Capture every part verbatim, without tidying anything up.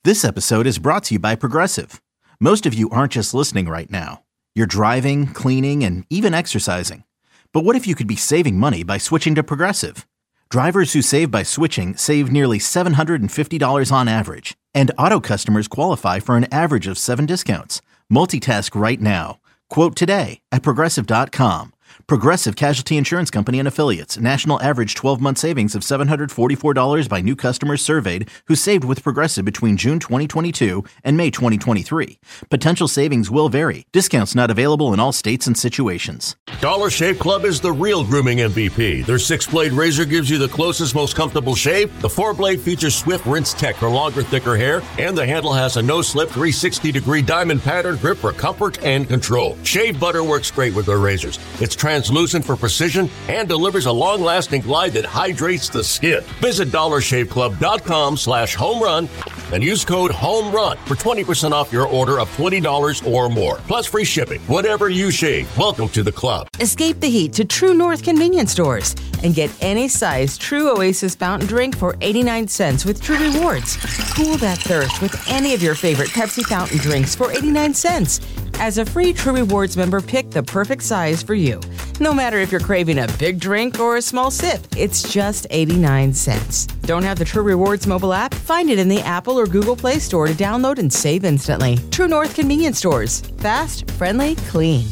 This episode is brought to you by Progressive. Most of you aren't just listening right now. You're driving, cleaning, and even exercising. But what if you could be saving money by switching to Progressive? Drivers who save by switching save nearly seven hundred fifty dollars on average. And auto customers qualify for an average of seven discounts. Multitask right now. Quote today at Progressive dot com. Progressive Casualty Insurance Company and Affiliates. National average twelve-month savings of seven hundred forty-four dollars by new customers surveyed who saved with Progressive between June twenty twenty-two and May twenty twenty-three. Potential savings will vary. Discounts not available in all states and situations. Dollar Shave Club is the real grooming M V P. Their six-blade razor gives you the closest, most comfortable shave. The four-blade features swift rinse tech for longer, thicker hair. And the handle has a no-slip three hundred sixty degree diamond pattern grip for comfort and control. Shave butter works great with their razors. It's translucent for precision and delivers a long-lasting glide that hydrates the skin. Visit dollar shave club dot com slash home run and use code HOMERUN for twenty percent off your order of twenty dollars or more. Plus free shipping. Whatever you shave, welcome to the club. Escape the heat to True North convenience stores and get any size True Oasis fountain drink for eighty-nine cents with True Rewards. Cool that thirst with any of your favorite Pepsi fountain drinks for eighty-nine cents. As a free True Rewards member, pick the perfect size for you. No matter if you're craving a big drink or a small sip, it's just eighty-nine cents. Don't have the True Rewards mobile app? Find it in the Apple or Google Play Store to download and save instantly. True North convenience stores. Fast, friendly, clean.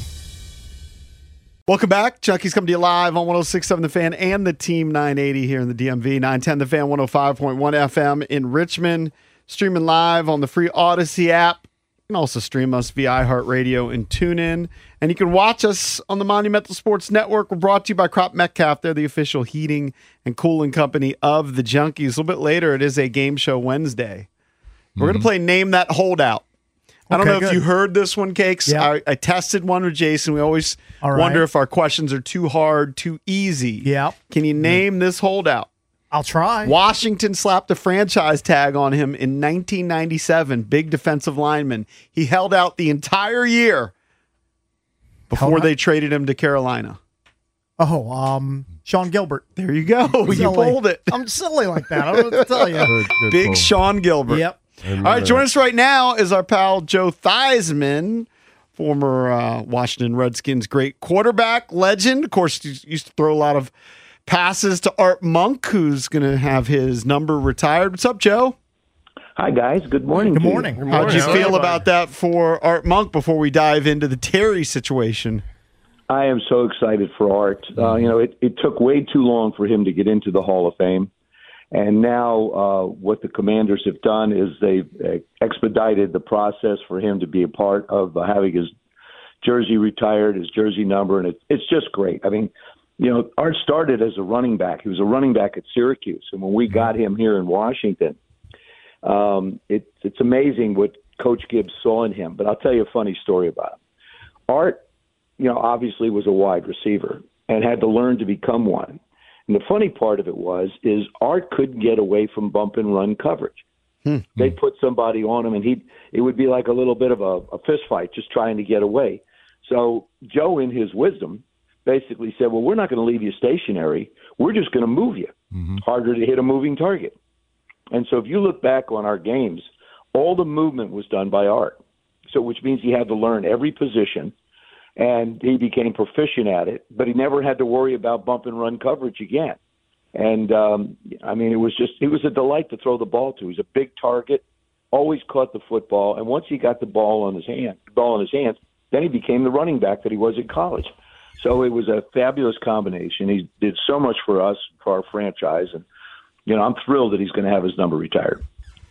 Welcome back. Chucky's coming to you live on one oh six point seven The Fan and the Team nine eighty here in the D M V. nine ten The Fan, one oh five point one F M in Richmond. Streaming live on the free Odyssey app. You can also stream us via iHeartRadio and TuneIn. And you can watch us on the Monumental Sports Network. We're brought to you by Crop Metcalf. They're the official heating and cooling company of the Junkies. A little bit later, it is a game show Wednesday. We're mm-hmm. going to play Name That Holdout. I don't okay, know good. if you heard this one, Cakes. Yep. I, I tested one with Jason. We always right. wonder if our questions are too hard, too easy. Yep. Can you name mm-hmm. this holdout? I'll try. Washington slapped a franchise tag on him in nineteen ninety-seven. Big defensive lineman. He held out the entire year before they traded him to Carolina. Oh, um, Sean Gilbert. There you go. You pulled it. I'm silly like that. I don't know what to tell you. Good, good Big pull. Sean Gilbert. Yep. All right, joining us right now is our pal Joe Theismann, former uh, Washington Redskins great quarterback, legend. Of course, he used to throw a lot of passes to Art Monk, who's going to have his number retired. What's up, Joe? Hi, guys. Good morning. Good morning. Good morning. How'd you How feel about that for Art Monk before we dive into the Terry situation? I am so excited for Art. Uh, you know, it, it took way too long for him to get into the Hall of Fame. And now uh, what the Commanders have done is they've uh, expedited the process for him to be a part of uh, having his jersey retired, his jersey number, and it, it's just great. I mean, you know, Art started as a running back. He was a running back at Syracuse, and when we got him here in Washington, um, it, it's amazing what Coach Gibbs saw in him. But I'll tell you a funny story about him. Art, you know, obviously was a wide receiver and had to learn to become one. And the funny part of it was, is Art couldn't get away from bump and run coverage. Hmm. They'd put somebody on him, and he it would be like a little bit of a, a fist fight, just trying to get away. So Joe, in his wisdom, basically said, well, we're not going to leave you stationary. We're just going to move you. Mm-hmm. Harder to hit a moving target. And so if you look back on our games, all the movement was done by Art. So which means he had to learn every position. And he became proficient at it, but he never had to worry about bump and run coverage again. And, um, I mean, it was just – it was a delight to throw the ball to. He was a big target, always caught the football. And once he got the ball on his hand, ball in his hands, then he became the running back that he was in college. So it was a fabulous combination. He did so much for us, for our franchise. And, you know, I'm thrilled that he's going to have his number retired.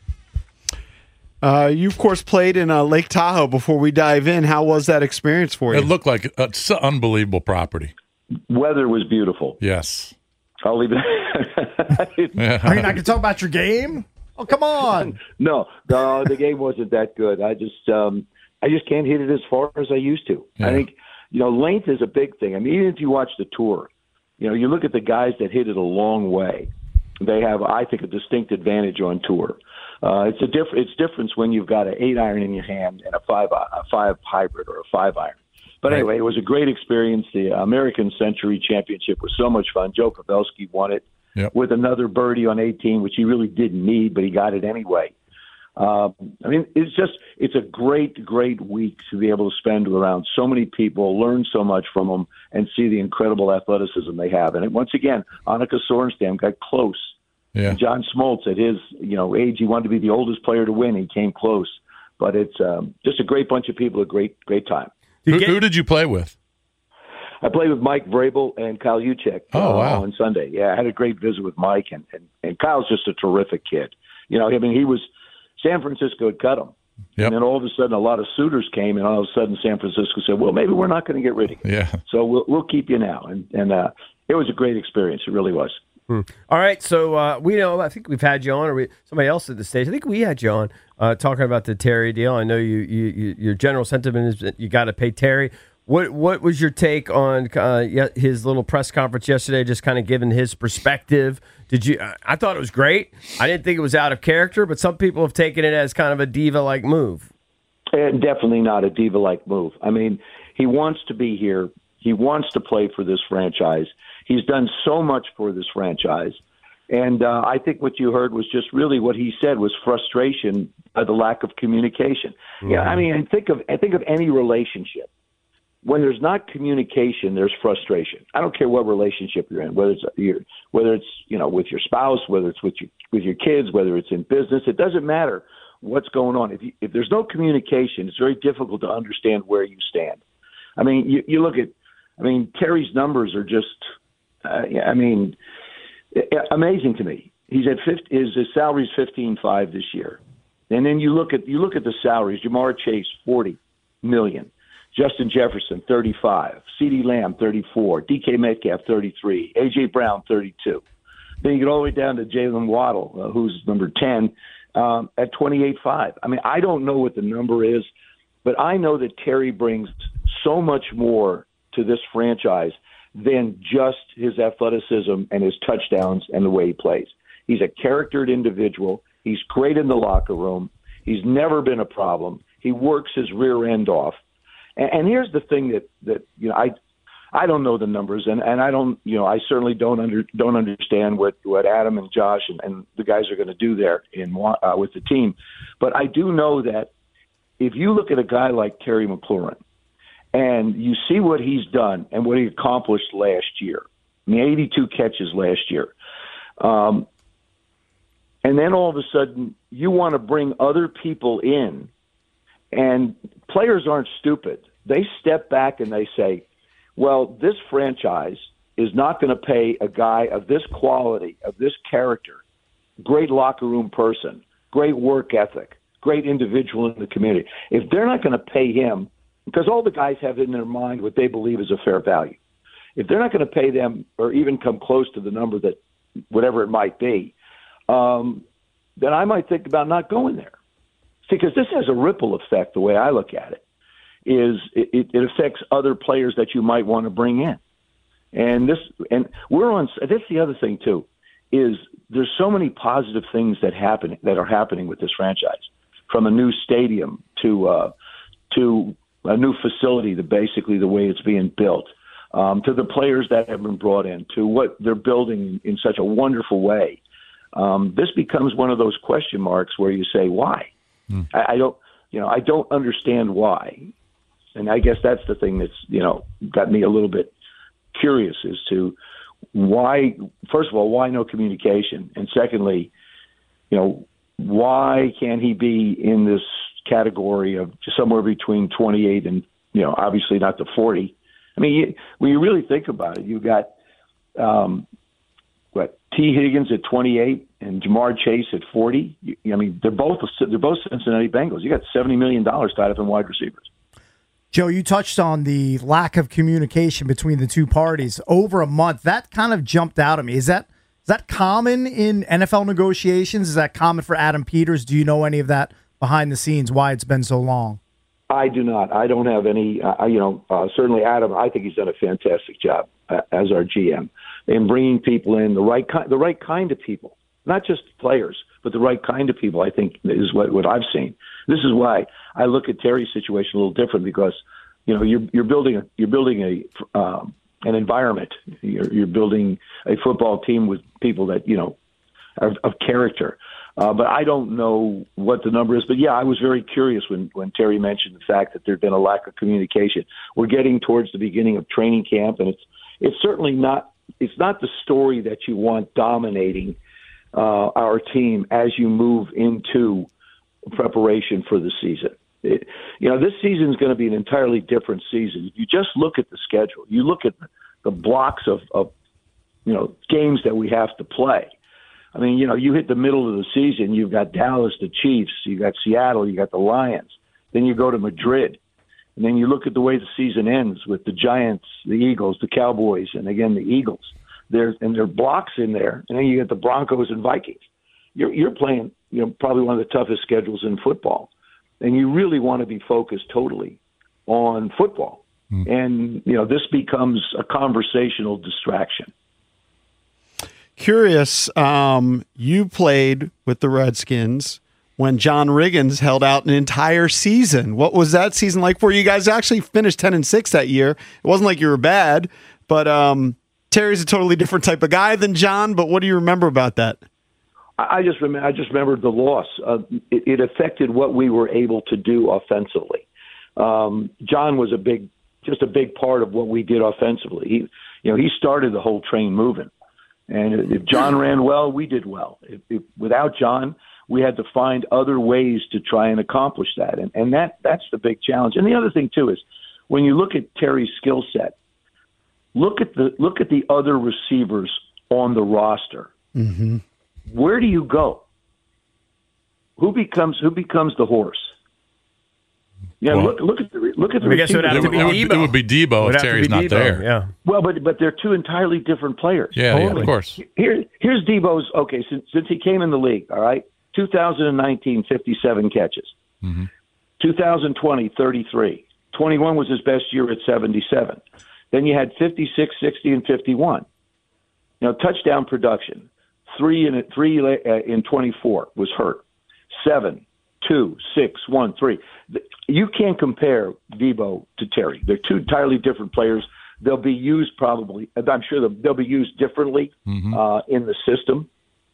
Uh, you, of course, played in uh, Lake Tahoe before we dive in. How was that experience for you? It looked like it's an unbelievable property. Weather was beautiful. Yes. I'll leave it. Yeah. Are you not going to talk about your game? Oh, come on. no, no, the game wasn't that good. I just um, I just can't hit it as far as I used to. Yeah. I think, you know, length is a big thing. I mean, even if you watch the tour, you know, you look at the guys that hit it a long way. They have, I think, a distinct advantage on tour. Uh, it's a diff- It's difference when you've got an eight iron in your hand and a five a five hybrid or a five iron. But anyway, it was a great experience. The American Century Championship was so much fun. Joe Pavelski won it yep. with another birdie on eighteen, which he really didn't need, but he got it anyway. Uh, I mean, it's just it's a great, great week to be able to spend around so many people, learn so much from them, and see the incredible athleticism they have. And once again, Annika Sorenstam got close. Yeah. John Smoltz, at his you know age, he wanted to be the oldest player to win. He came close. But it's um, just a great bunch of people, a great, great time. Who, who did you play with? I played with Mike Vrabel and Kyle Juszczyk oh, uh, wow. on Sunday. Yeah, I had a great visit with Mike, and, and, and Kyle's just a terrific kid. You know, I mean, he was San Francisco had cut him. Yep. And then all of a sudden, a lot of suitors came, and all of a sudden, San Francisco said, well, maybe we're not going to get rid of you. Yeah. So we'll, we'll keep you now. And, and uh, it was a great experience. It really was. Hmm. All right, so uh, we know, I think we've had you on, or we, somebody else at the stage. I think we had you on uh, talking about the Terry deal. I know you, you, you your general sentiment is that you got to pay Terry. What what was your take on uh, his little press conference yesterday, just kind of giving his perspective? Did you? I thought it was great. I didn't think it was out of character, but some people have taken it as kind of a diva-like move. And definitely not a diva-like move. I mean, he wants to be here. He wants to play for this franchise. He's done so much for this franchise. And uh, I think what you heard was just really what he said was frustration by the lack of communication. Mm-hmm. Yeah, I mean, I think of I think of any relationship. When there's not communication, there's frustration. I don't care what relationship you're in, whether it's your, whether it's you know with your spouse, whether it's with your with your kids, whether it's in business. It doesn't matter what's going on. If you, if there's no communication, it's very difficult to understand where you stand. I mean, you, you look at, I mean, Terry's numbers are just, uh, I mean, amazing to me. He's at fifty, his, his salary's fifteen five this year, and then you look at you look at the salaries. Jamar Chase forty million. Justin Jefferson, thirty-five. CeeDee Lamb, thirty-four. D K Metcalf, thirty-three. A J Brown, thirty-two. Then you get all the way down to Jalen Waddle, uh, who's number ten, um, at twenty-eight five. I mean, I don't know what the number is, but I know that Terry brings so much more to this franchise than just his athleticism and his touchdowns and the way he plays. He's a charactered individual. He's great in the locker room. He's never been a problem. He works his rear end off. And here's the thing that, that you know I I don't know the numbers, and, and I don't you know I certainly don't under don't understand what, what Adam and Josh and, and the guys are going to do there in uh, with the team, but I do know that if you look at a guy like Terry McLaurin and you see what he's done and what he accomplished last year, I mean eighty-two catches last year, um, and then all of a sudden you want to bring other people in. And players aren't stupid. They step back and they say, well, this franchise is not going to pay a guy of this quality, of this character, great locker room person, great work ethic, great individual in the community. If they're not going to pay him, because all the guys have in their mind what they believe is a fair value. If they're not going to pay them or even come close to the number that whatever it might be, um, then I might think about not going there. Because this has a ripple effect, the way I look at it, is it, it affects other players that you might want to bring in. And this, and we're on, that's the other thing too, is there's so many positive things that happen, that are happening with this franchise, from a new stadium to, uh, to a new facility, to basically the way it's being built, um, to the players that have been brought in, to what they're building in such a wonderful way. Um, this becomes one of those question marks where you say, why? I, I don't, you know, I don't understand why, and I guess that's the thing that's, you know, got me a little bit curious as to why. First of all, why no communication, and secondly, you know, why can't he be in this category of somewhere between twenty-eight and, you know, obviously not the forty. I mean, you, when you really think about it, you got um, what T. Higgins at twenty-eight. And Jamar Chase at forty. I mean, they're both they're both Cincinnati Bengals. You got seventy million dollars tied up in wide receivers. Joe, you touched on the lack of communication between the two parties over a month. That kind of jumped out at me. Is that is that common in N F L negotiations? Is that common for Adam Peters? Do you know any of that behind the scenes? Why it's been so long? I do not. I don't have any. Uh, you know, uh, certainly Adam. I think he's done a fantastic job uh, as our G M in bringing people in the right kind, the right kind of people. Not just players, but the right kind of people, I think, is what, what I've seen. This is why I look at Terry's situation a little different, because, you know, you're you're building a you're building a um, an environment. You're, you're building a football team with people that, you know, are of character. Uh, but I don't know what the number is. But, yeah, I was very curious when, when Terry mentioned the fact that there had been a lack of communication. We're getting towards the beginning of training camp, and it's it's certainly not it's not the story that you want dominating uh, our team as you move into preparation for the season. It, you know, this season is going to be an entirely different season. If you just look at the schedule, you look at the blocks of, of you know, games that we have to play. I mean, you know, you hit the middle of the season, you've got Dallas, the Chiefs, you got Seattle, you got the Lions. Then you go to Madrid. And then you look at the way the season ends with the Giants, the Eagles, the Cowboys, and again, the Eagles. There's, and there are blocks in there. And then you get the Broncos and Vikings. You're, you're playing, you know, probably one of the toughest schedules in football. And you really want to be focused totally on football. Mm. And, you know, this becomes a conversational distraction. Curious, um, you played with the Redskins when John Riggins held out an entire season. What was that season like for you? You guys actually finished ten and six that year. It wasn't like you were bad, but um, Terry's a totally different type of guy than John. But what do you remember about that? I just remember. I just remembered the loss. Uh, it, it affected what we were able to do offensively. Um, John was a big, just a big part of what we did offensively. He, you know, he started the whole train moving. And if John ran well, we did well. If, if, without John, we had to find other ways to try and accomplish that. And, and that that's the big challenge. And the other thing, too, is when you look at Terry's skill set, look at the look at the other receivers on the roster. Mm-hmm. Where do you go? Who becomes who becomes the horse? Yeah, well, look look at the look at the. I guess it would, have to it, be would, Debo. it would be Debo if Terry's not Debo. there. Yeah. Well, but but they're two entirely different players. Yeah, totally. yeah, of course. Here, here's Debo's. Okay, since since he came in the league, all right, two thousand nineteen, fifty-seven catches. Mm-hmm. two thousand twenty, thirty-three. twenty-one was his best year at seventy-seven. Then you had fifty-six, sixty, and fifty-one. You know, touchdown production. Three in three in twenty-four was hurt. Seven, two, six, one, three. You can't compare Debo to Terry. They're two entirely different players. They'll be used probably. I'm sure they'll, they'll be used differently mm-hmm. uh, in the system.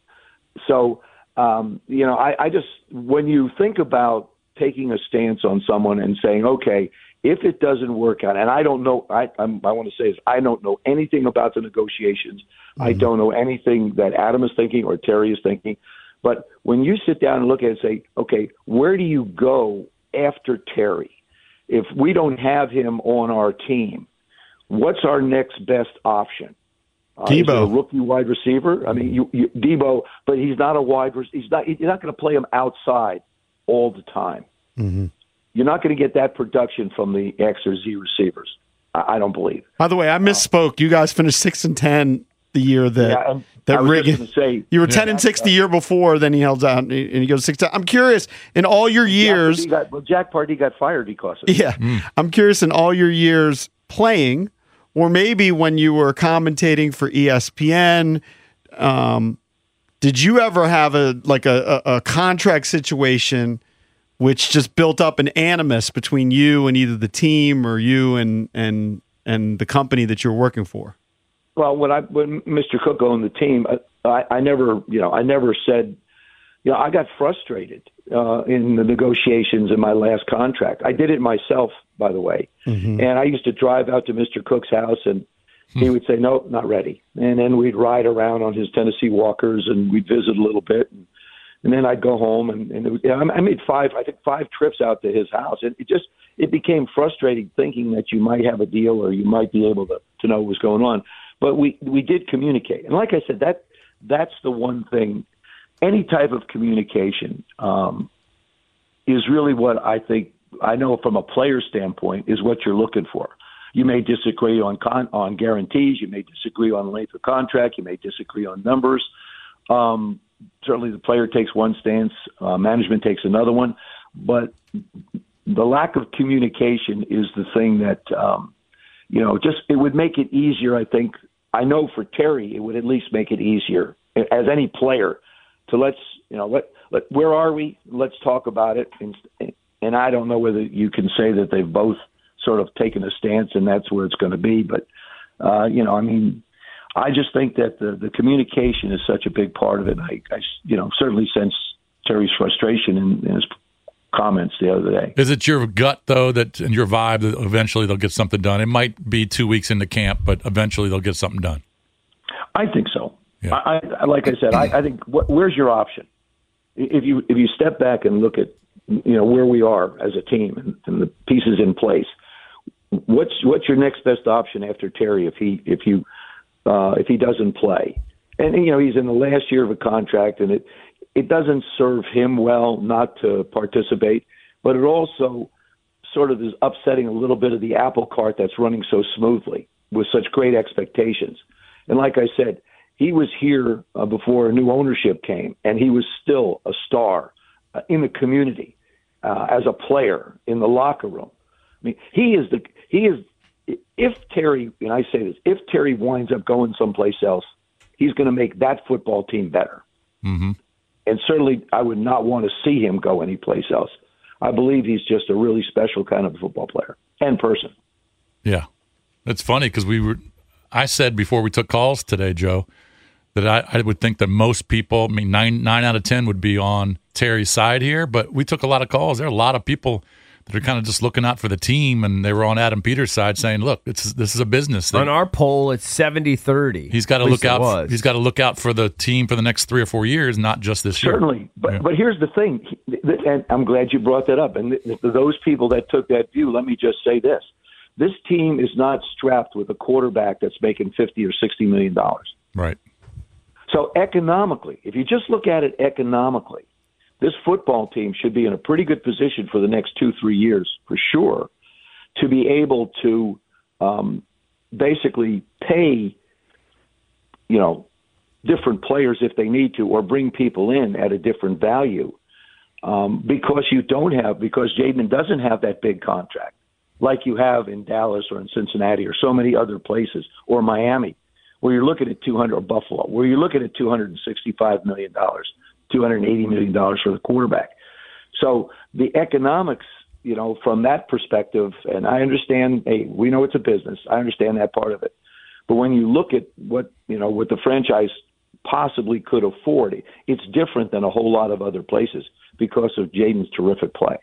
So, um, you know, I, I just when you think about taking a stance on someone and saying, okay, if it doesn't work out, and I don't know, I I'm, I want to say is I don't know anything about the negotiations. Mm-hmm. I don't know anything that Adam is thinking or Terry is thinking. But when you sit down and look at it and say, okay, where do you go after Terry? If we don't have him on our team, what's our next best option? Uh, Debo, is it a rookie wide receiver. I mean, you, you, Debo, but he's not a wide. He's not. You're not going to play him outside all the time. Mm-hmm. You're not going to get that production from the X or Z receivers. I, I don't believe. By the way, I misspoke. You guys finished six and ten the year that yeah, and that I was Riggins. just gonna say, you were yeah, ten and six the year before. Then he held out and he, and he goes six. I'm curious in all your years. Jack got, well, Jack Pardee got fired because of it. Yeah, mm. I'm curious in all your years playing, or maybe when you were commentating for E S P N. Um, did you ever have a like a, a, a contract situation which just built up an animus between you and either the team or you and and and the company that you're working for? Well, when I when Mister Cook owned the team, I, I never, you know, I never said, you know, I got frustrated uh, in the negotiations in my last contract. I did it myself, by the way, mm-hmm. and I used to drive out to Mister Cook's house, and he would say, "Nope, not ready," and then we'd ride around on his Tennessee Walkers, and we'd visit a little bit, and, and then I'd go home, and, and it was, you know, I made five, I think, five trips out to his house, and it just it became frustrating thinking that you might have a deal or you might be able to to know what was going on. But we, we did communicate. And like I said, that that's the one thing, any type of communication um, is really what I think, I know from a player standpoint, is what you're looking for. You may disagree on con- on guarantees. You may disagree on length of contract. You may disagree on numbers. Um, certainly the player takes one stance. Uh, management takes another one. But the lack of communication is the thing that um, – you know, just it would make it easier, I think. I know for Terry, it would at least make it easier as any player to let's, you know, let, let where are we? Let's talk about it. And, and I don't know whether you can say that they've both sort of taken a stance and that's where it's going to be. But, uh, you know, I mean, I just think that the, the communication is such a big part of it. I, I, you know, certainly since Terry's frustration in, in his comments the other day. Is it your gut, though, that and your vibe that eventually they'll get something done? It might be two weeks into camp, but eventually they'll get something done. I think so. Yeah. I, I, like I said, I, I think wh- where's your option? If you if you step back and look at you know where we are as a team and, and the pieces in place, what's what's your next best option after Terry if he if you uh, if he doesn't play? And you know he's in the last year of a contract, and it it doesn't serve him well not to participate, but it also sort of is upsetting a little bit of the apple cart that's running so smoothly with such great expectations. And like I said, he was here uh, before new ownership came, and he was still a star uh, in the community uh, as a player in the locker room. I mean, he is the he is. If Terry, and I say this, if Terry winds up going someplace else, he's going to make that football team better. Mm-hmm. And certainly, I would not want to see him go anyplace else. I believe he's just a really special kind of football player and person. Yeah, it's funny because we were. I said before we took calls today, Joe, that I, I would think that most people, I mean, nine nine out of ten would be on Terry's side here, but we took a lot of calls. There are a lot of people that are kind of just looking out for the team, and they were on Adam Peters' side saying, "Look, it's this is a business thing." On our poll, it's seventy thirty. He's got to look out. For, he's got to look out for the team for the next three or four years, not just this year. Certainly, but yeah. but here's the thing, and I'm glad you brought that up. And those people that took that view, let me just say this. This team is not strapped with a quarterback that's making fifty or sixty million dollars. Right. So economically, if you just look at it economically, this football team should be in a pretty good position for the next two, three years for sure to be able to um, basically pay, you know, different players if they need to, or bring people in at a different value um, because you don't have, because Jaden doesn't have that big contract like you have in Dallas or in Cincinnati or so many other places, or Miami, where you're looking at two hundred, or Buffalo, where you're looking at two hundred sixty-five million dollars, two hundred eighty million dollars for the quarterback. So the economics, you know, from that perspective, and I understand, hey, we know it's a business. I understand that part of it. But when you look at what, you know, what the franchise possibly could afford, it's different than a whole lot of other places because of Jaden's terrific play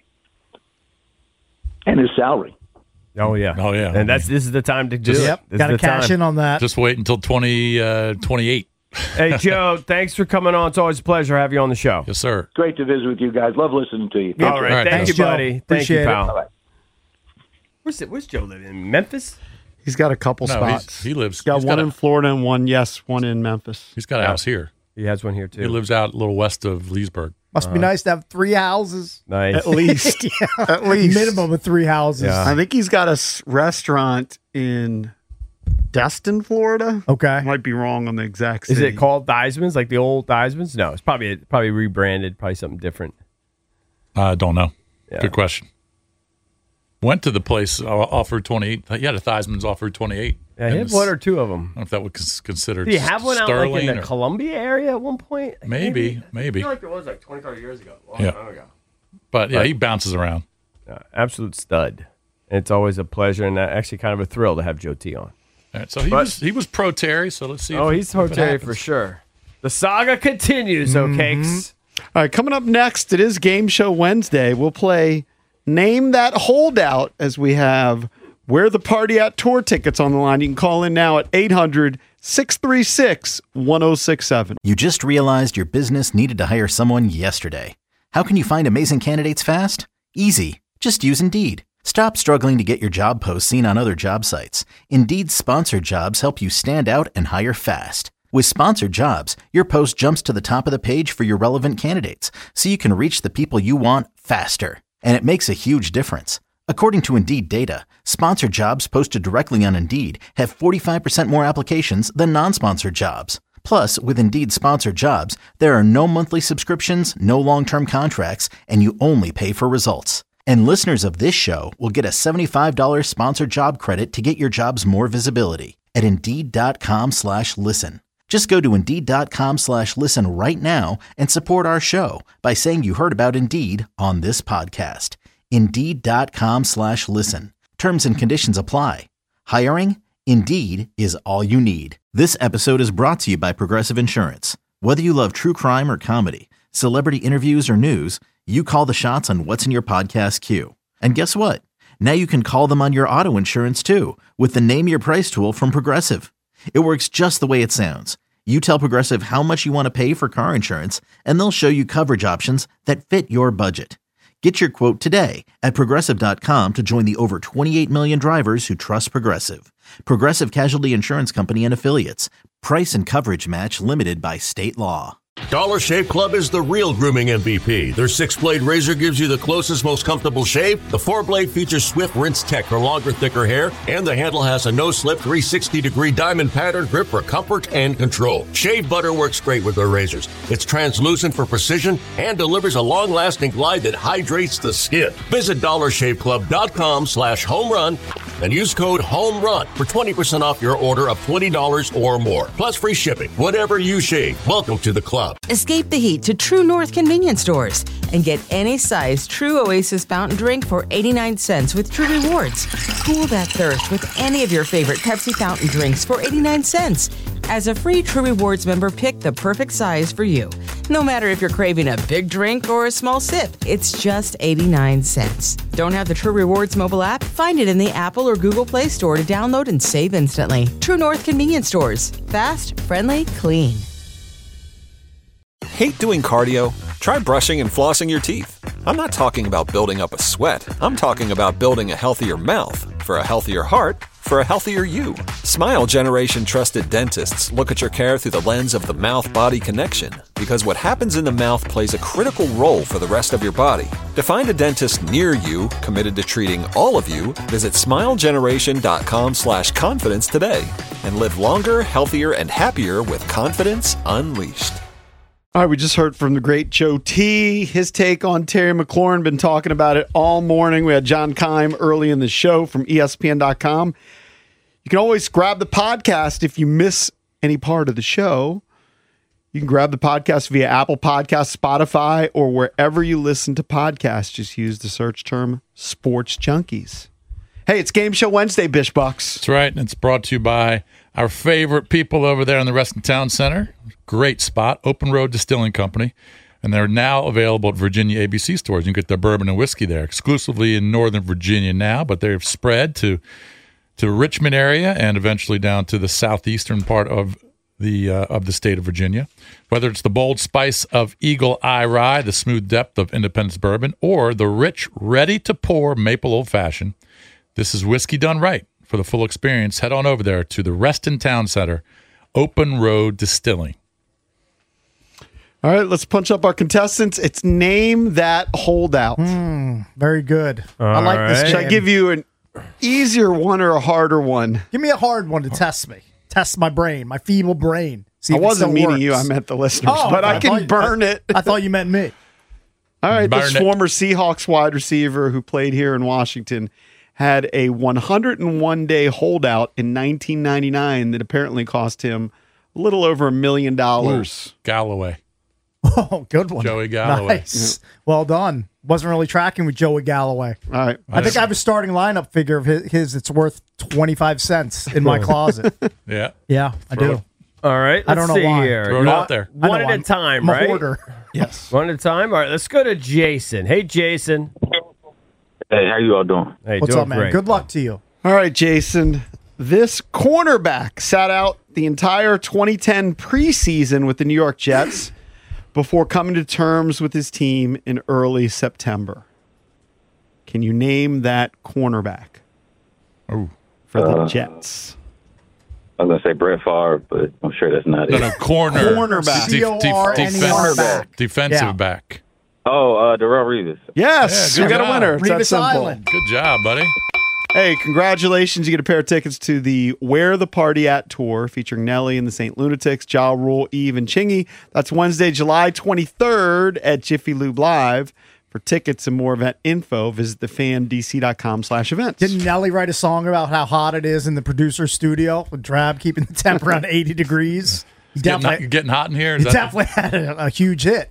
and his salary. Oh yeah, oh yeah, and that's this is the time to do just, it. Yep, got to cash time. in on that. Just wait until twenty twenty-eight. Hey Joe, thanks for coming on. It's always a pleasure to have you on the show. Yes, sir. Great to visit with you guys. Love listening to you. All right, All right, thank thanks, you, Joe. buddy. Thank Appreciate you, pal. Bye-bye. Where's it? Where's Joe living? In Memphis? He's got a couple No, spots. he's- he lives- He's got he's one got a- in Florida and one, yes, one in Memphis. He's got a house here. He has one here too. He lives out a little west of Leesburg. Must be nice to have three houses. Nice. At least. At least. Minimum of three houses. Yeah. I think he's got a s- restaurant in Destin, Florida. Okay. I might be wrong on the exact Is city. it called Theismann's, like the old Theismann's? No, it's probably probably rebranded, probably something different. I don't know. Yeah. Good question. Went to the place uh, off Route twenty-eight. He had a Theismann's off Route twenty-eight. Yeah, he had one or two of them. I don't know if that would cons- consider. Did you have one out like Sterling in the or- Columbia area at one point? Maybe, I maybe. feel like there was like twenty, thirty years ago. A long Yeah. time ago. But yeah, he bounces around. Yeah, absolute stud. It's always a pleasure and actually kind of a thrill to have Joe T on. All right, so he But- was he was pro Terry. So let's see. Oh, if, he's if pro it Terry happens. for sure. The saga continues, Mm-hmm. oh cakes. All right, coming up next, it is Game Show Wednesday. We'll play Name That Holdout as we have Where the Party At tour tickets on the line. You can call in now at eight hundred, six three six, one oh six seven. You just realized your business needed to hire someone yesterday. How can you find amazing candidates fast? Easy. Just use Indeed. Stop struggling to get your job posts seen on other job sites. Indeed's sponsored jobs help you stand out and hire fast. With sponsored jobs, your post jumps to the top of the page for your relevant candidates, so you can reach the people you want faster. And it makes a huge difference. According to Indeed data, sponsored jobs posted directly on Indeed have forty-five percent more applications than non-sponsored jobs. Plus, with Indeed sponsored jobs, there are no monthly subscriptions, no long-term contracts, and you only pay for results. And listeners of this show will get a seventy-five dollars sponsored job credit to get your jobs more visibility at Indeed.com slash listen. Just go to Indeed.com slash listen right now and support our show by saying you heard about Indeed on this podcast. Indeed.com slash listen. Terms and conditions apply. Hiring? Indeed is all you need. This episode is brought to you by Progressive Insurance. Whether you love true crime or comedy, Celebrity interviews or news, you call the shots on what's in your podcast queue. And guess what? Now you can call them on your auto insurance too with the Name Your Price tool from Progressive. It works just the way it sounds. You tell Progressive how much you want to pay for car insurance, and they'll show you coverage options that fit your budget. Get your quote today at Progressive dot com to join the over twenty-eight million drivers who trust Progressive. Progressive Casualty Insurance Company and Affiliates. Price and coverage match limited by state law. Dollar Shave Club is the real grooming M V P. Their six-blade razor gives you the closest, most comfortable shave. The four-blade features Swift Rinse Tech for longer, thicker hair, and the handle has a no-slip three sixty degree diamond pattern grip for comfort and control. Shave butter works great with their razors. It's translucent for precision and delivers a long-lasting glide that hydrates the skin. Visit dollar shave club dot com slash home run and use code HOMERUN for twenty percent off your order of twenty dollars or more. Plus free shipping. Whatever you shave, welcome to the club. Escape the heat to True North convenience stores and get any size True Oasis fountain drink for eighty-nine cents with True Rewards. Cool that thirst with any of your favorite Pepsi fountain drinks for eighty-nine cents. As a free True Rewards member, pick the perfect size for you. No matter if you're craving a big drink or a small sip, it's just eighty-nine cents. Don't have the True Rewards mobile app? Find it in the Apple or Google Play Store to download and save instantly. True North convenience stores. Fast, friendly, clean. Hate doing cardio? Try brushing and flossing your teeth. I'm not talking about building up a sweat. I'm talking about building a healthier mouth. For a healthier heart, for a healthier you. Smile Generation trusted dentists look at your care through the lens of the mouth-body connection, because what happens in the mouth plays a critical role for the rest of your body. To find a dentist near you committed to treating all of you, visit smile generation dot com slash confidence today and live longer, healthier, and happier with confidence unleashed. All right, we just heard from the great Joe T. His take on Terry McLaurin. Been talking about it all morning. We had John Keim early in the show from E S P N dot com. You can always grab the podcast if you miss any part of the show. You can grab the podcast via Apple Podcasts, Spotify, or wherever you listen to podcasts. Just use the search term Sports Junkies. Hey, it's Game Show Wednesday, Bish Bucks. That's right, and it's brought to you by our favorite people over there in the Reston Town Center. Great spot, Open Road Distilling Company. And they're now available at Virginia A B C stores. You can get their bourbon and whiskey there, exclusively in Northern Virginia now, but they've spread to to Richmond area and eventually down to the southeastern part of the uh, of the state of Virginia. Whether it's the bold spice of Eagle Eye Rye, the smooth depth of Independence Bourbon, or the rich, ready-to-pour maple old-fashioned, this is whiskey done right. For the full experience, head on over there to the Reston Town Center, Open Road Distilling. All right, let's punch up our contestants. It's Name That Holdout. Mm, very good. All I like right. this. Should I give you an easier one or a harder one? Give me a hard one to test me. Test my brain, my feeble brain. See I if it wasn't still meaning works. you, I meant the listeners, Oh, but I, I can thought- burn it. I thought you meant me. All right, this Burn it. former Seahawks wide receiver who played here in Washington had a one hundred one day holdout in nineteen ninety-nine that apparently cost him a little over a million dollars. Galloway. Oh, good one. Joey Galloway. Nice. Well done. Wasn't really tracking with Joey Galloway. All right. I think I have a starting lineup figure of his. his it's worth twenty-five cents in my closet. Yeah. Yeah, I Throw do. it. All right, let's I don't know see why. here. Throw it out there. I One know, at a I'm- time, I'm a right? hoarder. Yes. One at a time. All right, let's go to Jason. Hey, Jason. Hey, how you all doing? Hey, What's doing up, man? great. Good luck to you. All right, Jason. This cornerback sat out the entire twenty ten preseason with the New York Jets before coming to terms with his team in early September. Can you name that cornerback Oh. for the Uh, Jets? I was gonna say Brett Favre, but I'm sure that's not No, it. no, corner. Cornerback. Def- def- C O R N E R defensive- back. Defensive Yeah. back. Oh, uh, Darrell Reeves. Yes, Yeah, you good got a job. winner. It's that Revis simple. Island. Good job, buddy. Hey, congratulations. You get a pair of tickets to the Where the Party At tour featuring Nelly and the Saint Lunatics, Ja Rule, Eve, and Chingy. That's Wednesday, July twenty-third at Jiffy Lube Live. For tickets and more event info, visit the fan d c dot com slash events. Didn't Nelly write a song about how hot it is in the producer's studio with Drab keeping the temp around eighty degrees? He Getting, definitely, hot, getting hot in here. Is he that- definitely had a, a huge hit.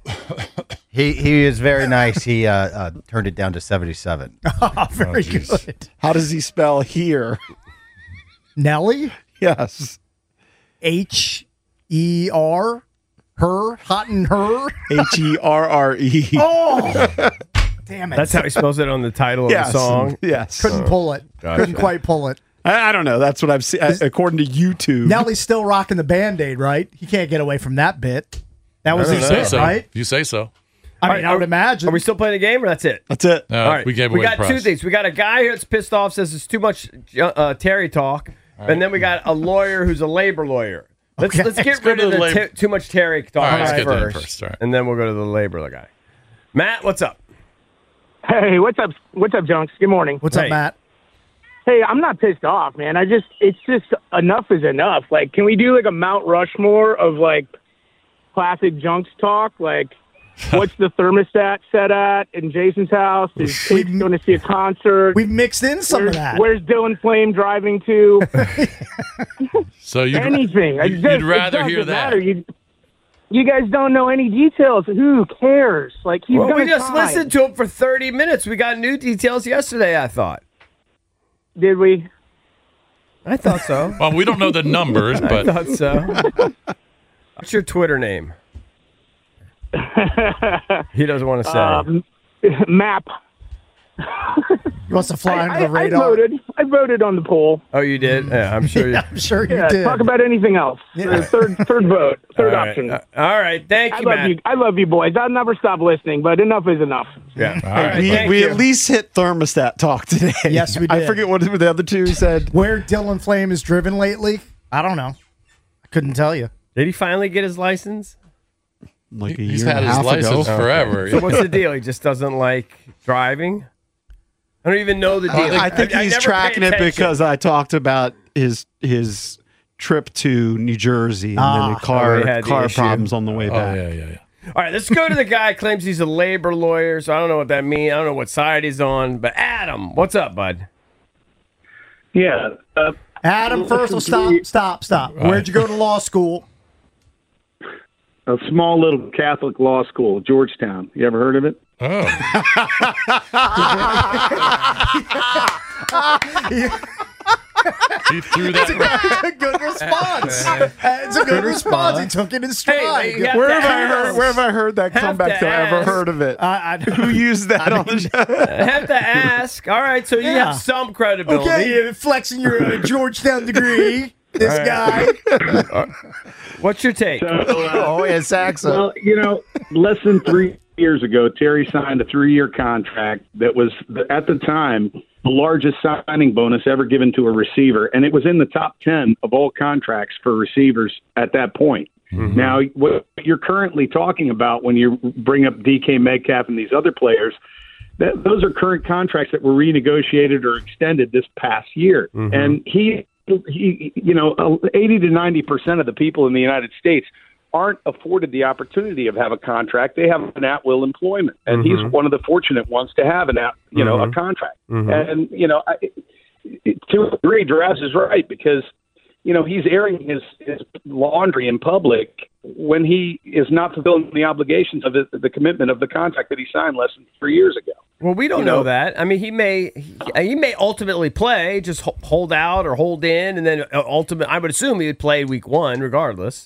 He he is very nice. He uh, uh, turned it down to seventy-seven. Oh, very jeez. good. How does he spell here? Nelly? Yes. H E R Her? Hot and her? H E R R E. Oh! Damn it. That's how he spells it on the title Yes. of the song. Yes. Couldn't pull it. Gotcha. Couldn't quite pull it. I, I don't know. That's what I've seen. uh, According to YouTube. Nellie's still rocking the Band-Aid, right? He can't get away from that bit. That was You his say bit, so. right? You say so. I All mean, right, I would are- imagine. Are we still playing the game, or that's it? That's it. No, All right, we gave we away got the two prize. things. We got a guy here that's pissed off, says it's too much uh, Terry talk, and then we got a lawyer who's a labor lawyer. Let's Okay. let's get Let's go rid to of the the labor- t- too much Terry talk All right, let's first, get to that first, all right. and then we'll go to the labor guy. Matt, what's up? Hey, what's up? What's up, Junks? Good morning. What's Hey. up, Matt? Hey, I'm not pissed off, man. I just, it's just enough is enough. Like, can we do like a Mount Rushmore of like classic Junks talk? Like, what's the thermostat set at in Jason's house? Is We've- Kate going to see a concert? We've mixed in some where's, of that. Where's Dylan Flame driving to? So you'd, Anything. I you'd, just- you'd it rather doesn't hear that. matter. You, you guys don't know any details. Who cares? Like, he's Well, gonna we just try. listened to him for thirty minutes. We got new details yesterday, I thought. Did we? I thought so. Well, we don't know the numbers, I but thought so. What's your Twitter name? He doesn't want to say. Um, map. He wants to fly I, under the I- I radar. voted. I voted on the poll. Oh, you did? Yeah, I'm sure you I'm sure you Yeah, did. talk about anything else. Yeah. Third, third vote, third All right. option. Uh, all right. Thank I you, love Matt. you. I love you, boys. I'll never stop listening, but enough is enough. Yeah. All right. we Thank we you. at least hit thermostat talk today. Yes, we I did. forget what the other two said. Where Dylan Flame is driven lately? I don't know. I couldn't tell you. Did he finally get his license? Like a he's year had and a his half license ago. forever. So what's the deal? He just doesn't like driving? I don't even know the deal. I think I he's never pay tracking it attention. because I talked about his his trip to New Jersey and Ah. then the car Oh, he had the car issue. problems on the way Oh, back. yeah, yeah, yeah. All right, let's go to the guy who claims he's a labor lawyer. So I don't know what that means. I don't know what side he's on. But Adam, what's up, bud? Yeah. Uh, Adam, first, stop, stop, stop. Where'd you go to law school? a small little Catholic law school, Georgetown. You ever heard of it? Oh, he threw that. Good response. It's a good response. He took it in stride. Hey, you have Where to have I ask. heard where have I heard that Have comeback to that I ever ask. heard of it? I, I, Who used that on the show? I have to ask. All right, so you Yeah. have some credibility. okay, you're flexing your uh, Georgetown degree. This guy. What's your take? So, uh, Oh, yeah, Saxon. well, you know, less than three years ago, Terry signed a three-year contract that was, at the time, the largest signing bonus ever given to a receiver, and it was in the top ten of all contracts for receivers at that point. Mm-hmm. Now, what you're currently talking about when you bring up D K Metcalf and these other players, that, those are current contracts that were renegotiated or extended this past year. Mm-hmm. And he, he, you know, eighty to ninety percent of the people in the United States aren't afforded the opportunity of have a contract. They have an at-will employment, and Mm-hmm. he's one of the fortunate ones to have an at, you know, a contract. Mm-hmm. And you know, I, to a degree, Drafts is right because you know he's airing his, his laundry in public when he is not fulfilling the obligations of his, the commitment of the contract that he signed less than three years ago. Well, we don't You know, know- that. I mean, he may he, he may ultimately play, just ho- hold out or hold in, and then ultimate. I would assume he would play week one regardless.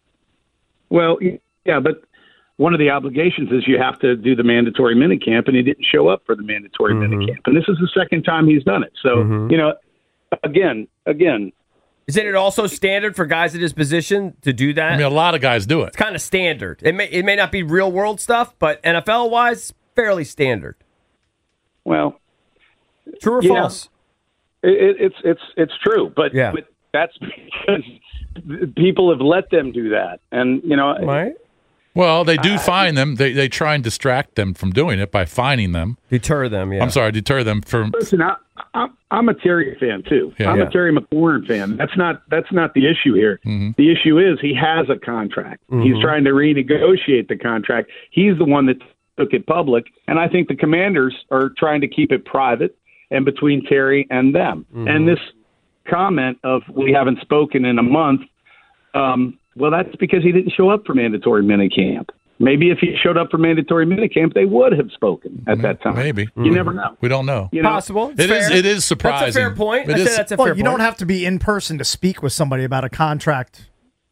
Well, yeah, but one of the obligations is you have to do the mandatory minicamp, and he didn't show up for the mandatory Mm-hmm. minicamp. And this is the second time he's done it. So, you know, again, again, Isn't it also standard for guys in his position to do that? I mean, a lot of guys do it. It's kind of standard. It may it may not be real world stuff, but N F L wise, fairly standard. well, True or Yeah. false? it, it's it's it's true, but, Yeah. but that's because people have let them do that, and you know, Right? Well, they do fine them. They they try and distract them from doing it by fining them. Deter them, yeah. I'm sorry, deter them from. Listen, I, I'm, I'm a Terry fan too. Yeah. I'm Yeah. a Terry McLaurin fan. That's not that's not the issue here. Mm-hmm. The issue is he has a contract. He's trying to renegotiate the contract. He's the one that took it public, and I think the Commanders are trying to keep it private and between Terry and them. And this comment of we haven't spoken in a month, um, well, that's because he didn't show up for mandatory minicamp. Maybe if he showed up for mandatory minicamp, they would have spoken at that time. Maybe. You never know. We don't know. You know, Possible. It's It is. fair. It is surprising. That's a fair point. It I is- say that's a Well, fair you point. don't have to be in person to speak with somebody about a contract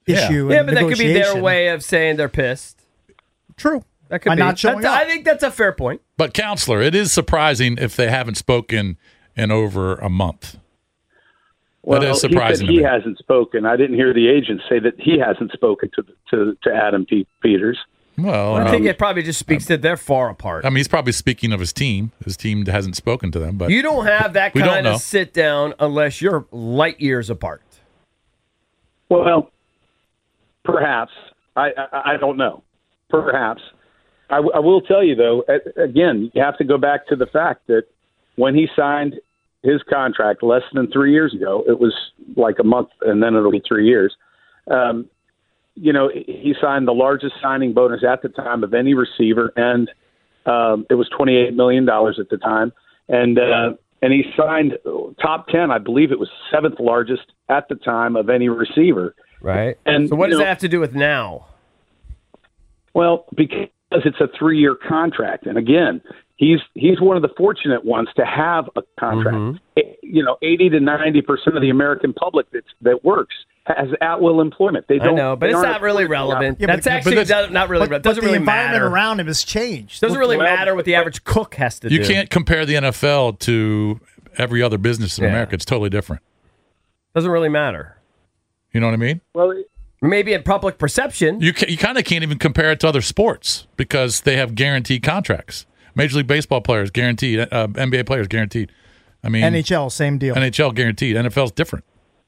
issue. Yeah, and but that could be their negotiation. way of saying they're pissed. True. That could By be. not showing That's- up. I think that's a fair point. But, Counselor, it is surprising if they haven't spoken in over a month. Well, that is he surprising said he to me. hasn't spoken. I didn't hear the agent say that he hasn't spoken to to, to Adam P- Peters. Well, I um, think it probably just speaks that they're far apart. I mean, he's probably speaking of his team. His team hasn't spoken to them, but You don't have that We don't kind know. of sit down unless you're light years apart. Well, perhaps. I, I, I don't know. Perhaps. I, w- I will tell you, though, a- again, you have to go back to the fact that when he signed his contract less than three years ago, it was like a month, and then it'll be three years. Um, you know, he signed the largest signing bonus at the time of any receiver, and um, it was twenty-eight million dollars at the time. And uh, and he signed top ten, I believe it was seventh largest at the time of any receiver. Right. And So what you does know, that have to do with now? Well, because it's a three-year contract, and again, he's he's one of the fortunate ones to have a contract. Mm-hmm. It- you know, eighty to ninety percent of the American public that that works has at-will employment. They I don't. know, but they it's aren't not really afraid of the relevant. Yeah, but- that's but actually that's- does- not really. But, It doesn't but the really environment matter. around him has changed. Doesn't really Well, matter what the average cook has to you do. can't compare the N F L to every other business in Yeah. America. It's totally different. Doesn't really matter. You know what I mean? Well, it- Maybe in public perception. You ca you kind of can't even compare it to other sports because they have guaranteed contracts. Major League Baseball players guaranteed, uh, N B A players guaranteed. I mean, N H L, same deal. N H L guaranteed. N F L's different.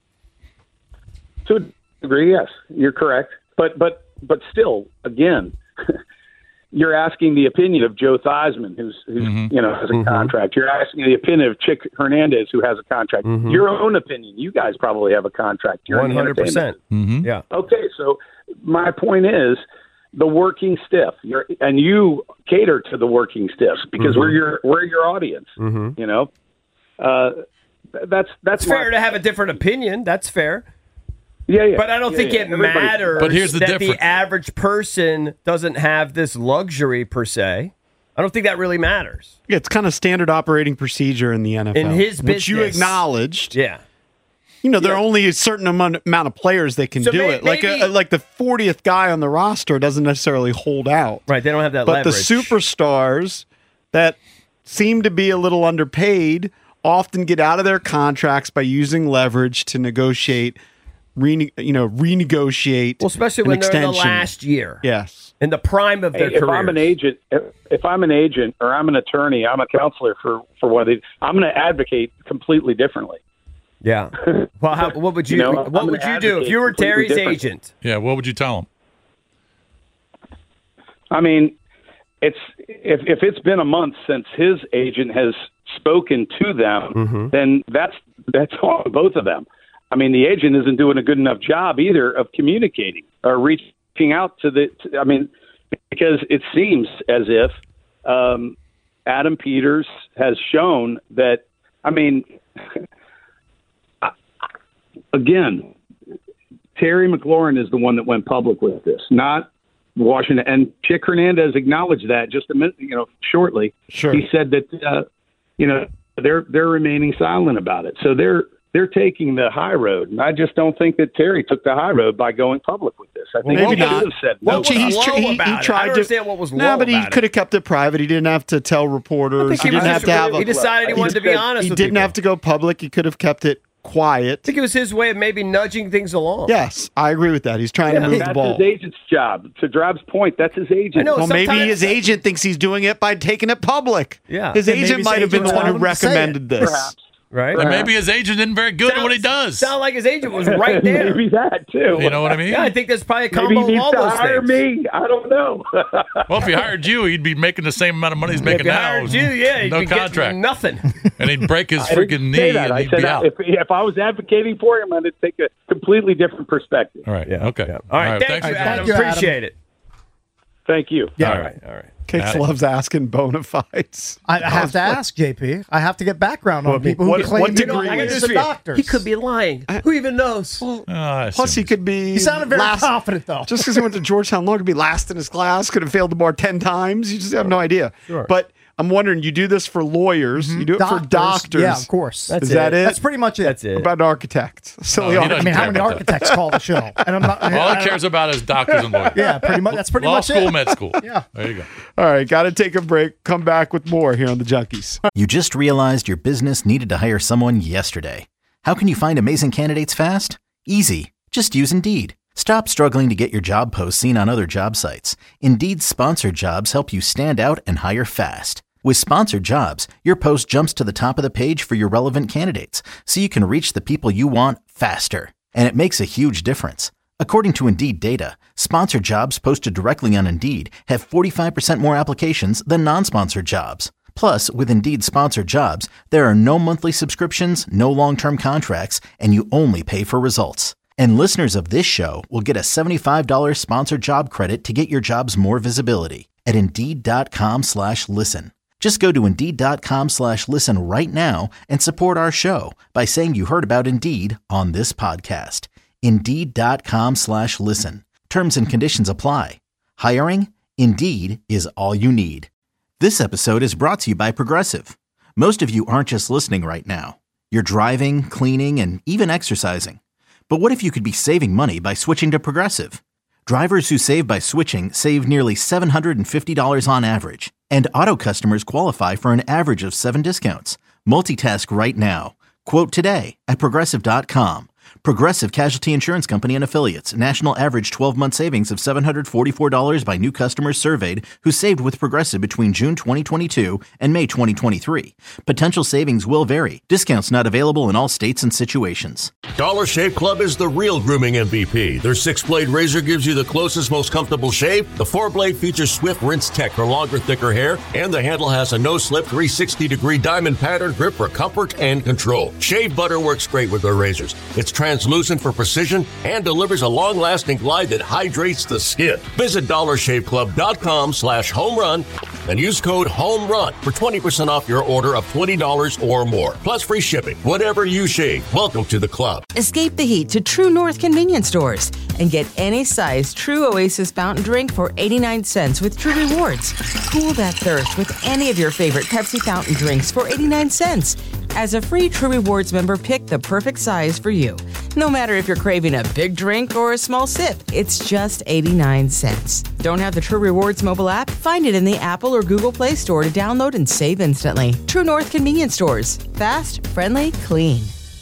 to a degree, yes, you're correct. But but but still, again, you're asking the opinion of Joe Theismann, who's who's Mm-hmm. you know has a contract. You're asking the opinion of Chick Hernandez, who has a contract. Your own opinion. You guys probably have a contract. You're in One the hundred percent. entertainment. Yeah. Okay, so my point is the working stiff. You're, and you cater to the working stiffs because we're your we're your audience. You know, uh, th- that's that's It's fair my- to have a different opinion. That's fair. Yeah, yeah. But I don't Yeah, think yeah. it Everybody- matters But here's the that difference. the average person doesn't have this luxury per se. I don't think that really matters. Yeah, it's kind of standard operating procedure in the N F L. In his which you business. acknowledged. Yeah. You know, there are only a certain amount, amount of players that can So do may- it. Like maybe- a, like the fortieth guy on the roster doesn't necessarily hold out. Right. They don't have that But leverage. the superstars that seem to be a little underpaid often get out of their contracts by using leverage to negotiate, rene- you know, renegotiate. well, especially an when they're in the extension. last year. Yes. In the prime of their Hey, if career. I'm an agent, if, if I'm an agent or I'm an attorney, I'm a counselor for for one of these. I'm going to advocate completely differently. Yeah. Well, how, what would you, You know, I'm what gonna would you do if advocate you were completely Terry's different. agent? Yeah, what would you tell him? I mean, it's if if it's been a month since his agent has spoken to them, Mm-hmm. then that's that's on both of them. I mean, the agent isn't doing a good enough job either of communicating or reaching out to the. To, I mean, because it seems as if um, Adam Peters has shown that. I mean, again, Terry McLaurin is the one that went public with this, not Washington. And Chick Hernandez acknowledged that just a minute, you know, shortly. Sure. He said that, uh, you know, they're they're remaining silent about it. So they're they're taking the high road, and I just don't think that Terry took the high road by going public with this. I think Maybe he not. should have said What no. was He's low tr- he, about he it? I tried don't to understand what was No, low but he about it. could have kept it private. He didn't have to tell reporters. I think He he, was didn't have just, to have. he A, decided he he wanted to be said- honest he with didn't people. have to go public. He could have kept it quiet. I think it was his way of maybe nudging things along. Yes, I agree with that. He's trying Yeah. to move That's the ball. his agent's job. To Drab's point, that's his agent. I know. Well, maybe sometimes- his agent thinks he's doing it by taking it public. Yeah. His And maybe agent his might have been the agent one who told him to say it. recommended this. Perhaps. Right? And maybe his agent isn't very good at what he does. Sound like his agent was right there. Maybe that too. You know what I mean? Yeah, I think there's probably a Maybe combo he of needs all to those hire things. me. I don't know. Well, if he hired you, he'd be making the same amount of money he's If making he now. hired you, yeah, he'd no be getting contract. nothing. And he'd break his I didn't freaking say knee that. and I he'd said be I- out. if, if I was advocating for him, I'd take a completely different perspective. All right. Okay. All right, thanks, thanks, Adam. you, Adam. Appreciate it. Thank you. Yeah. All right, all right. Case Got it. loves asking bona fides. I, I have to ask J P. I have to get background on people who what- claim what to degree know is- lawyers and doctors. He could be lying. Who even knows? Oh, I Plus, assume he could be. He sounded very last, confident, though. Just because he went to Georgetown Law, could be last in his class, could have failed the bar ten times. You just have no idea. Sure. But I'm wondering, you do this for lawyers, you do it Doctors. for doctors. Yeah, of course. That's Is that it? That's pretty much it. That's it. What about architects? Silly No, he architects. I mean, how many architects call the show? And I'm not. All he cares about is doctors and lawyers. Yeah, pretty much. That's pretty Law much school, it. med school. Yeah. There you go. All right, got to take a break. Come back with more here on The Junkies. You just realized your business needed to hire someone yesterday. How can you find amazing candidates fast? Easy. Just use Indeed. Stop struggling to get your job posts seen on other job sites. Indeed's sponsored jobs help you stand out and hire fast. With sponsored jobs, your post jumps to the top of the page for your relevant candidates, so you can reach the people you want faster. And it makes a huge difference. According to Indeed data, sponsored jobs posted directly on Indeed have forty-five percent more applications than non-sponsored jobs. Plus, with Indeed sponsored jobs, there are no monthly subscriptions, no long-term contracts, and you only pay for results. And listeners of this show will get a seventy-five dollars sponsored job credit to get your jobs more visibility at Indeed.com slash listen. Just go to Indeed.com slash listen right now and support our show by saying you heard about Indeed on this podcast. Indeed.com slash listen. Terms and conditions apply. Hiring? Indeed is all you need. This episode is brought to you by Progressive. Most of you aren't just listening right now. You're driving, cleaning, and even exercising. But what if you could be saving money by switching to Progressive? Drivers who save by switching save nearly seven hundred fifty dollars on average. And auto customers qualify for an average of seven discounts. Multitask right now. Quote today at Progressive dot com. Progressive Casualty Insurance Company and Affiliates. National average twelve-month savings of seven hundred forty-four dollars by new customers surveyed who saved with Progressive between June twenty twenty-two and May twenty twenty-three. Potential savings will vary. Discounts not available in all states and situations. Dollar Shave Club is the real grooming M V P. Their six-blade razor gives you the closest, most comfortable shave. The four-blade features Swift Rinse Tech for longer, thicker hair. And the handle has a no-slip three sixty degree diamond pattern grip for comfort and control. Shave butter works great with their razors. It's translucent for precision and delivers a long-lasting glide that hydrates the skin. Visit dollar shave club dot com slash home run and use code HOMERUN for twenty percent off your order of twenty dollars or more. Plus free shipping. Whatever you shave, welcome to the club. Escape the heat to True North convenience stores and get any size True Oasis fountain drink for eighty-nine cents with True Rewards. Cool that thirst with any of your favorite Pepsi fountain drinks for eighty-nine cents. As a free True Rewards member, pick the perfect size for you. No matter if you're craving a big drink or a small sip, it's just eighty-nine cents. Don't have the True Rewards mobile app? Find it in the Apple or Google Play Store to download and save instantly. True North convenience stores. Fast, friendly, clean.